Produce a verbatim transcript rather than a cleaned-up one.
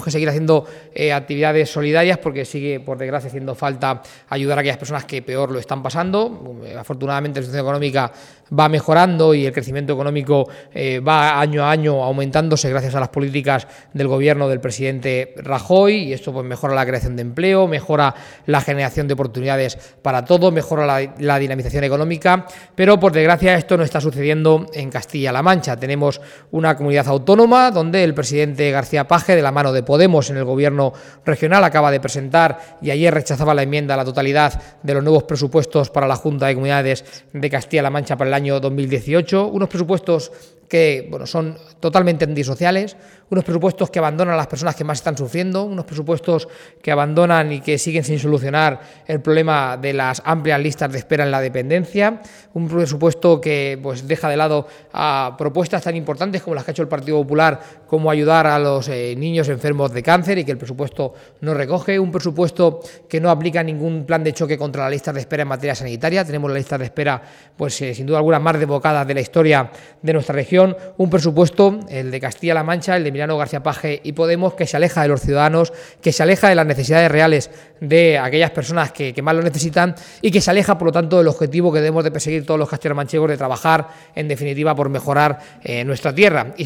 que seguir haciendo eh, actividades solidarias porque sigue, por desgracia, haciendo falta ayudar a aquellas personas que peor lo están pasando. Afortunadamente, la situación económica va mejorando y el crecimiento económico eh, va año a año aumentándose gracias a las políticas del gobierno del presidente Rajoy, y esto pues mejora la creación de empleo, mejora la generación de oportunidades para todos, mejora la, la dinamización económica, pero por desgracia esto no está sucediendo en Castilla-La Mancha. Tenemos una comunidad autónoma donde el presidente García Page, de la mano de Podemos en el gobierno regional, acaba de presentar y ayer rechazaba la enmienda a la totalidad de los nuevos presupuestos para la Junta de Comunidades de Castilla-La Mancha para el año dos mil dieciocho, unos presupuestos que bueno, son totalmente antisociales, unos presupuestos que abandonan a las personas que más están sufriendo, unos presupuestos que abandonan y que siguen sin solucionar el problema de las amplias listas de espera en la dependencia, un presupuesto que pues deja de lado a propuestas tan importantes como las que ha hecho el Partido Popular, como ayudar a los eh, niños enfermos de cáncer, y que el presupuesto no recoge, un presupuesto que no aplica ningún plan de choque contra las listas de espera en materia sanitaria. Tenemos las listas de espera, pues eh, sin duda alguna, más desbocadas de la historia de nuestra región. Un presupuesto, el de Castilla-La Mancha, el de Emiliano García Page y Podemos, que se aleja de los ciudadanos, que se aleja de las necesidades reales de aquellas personas que, que más lo necesitan, y que se aleja, por lo tanto, del objetivo que debemos de perseguir todos los castellanomanchegos, de trabajar, en definitiva, por mejorar eh, nuestra tierra. Y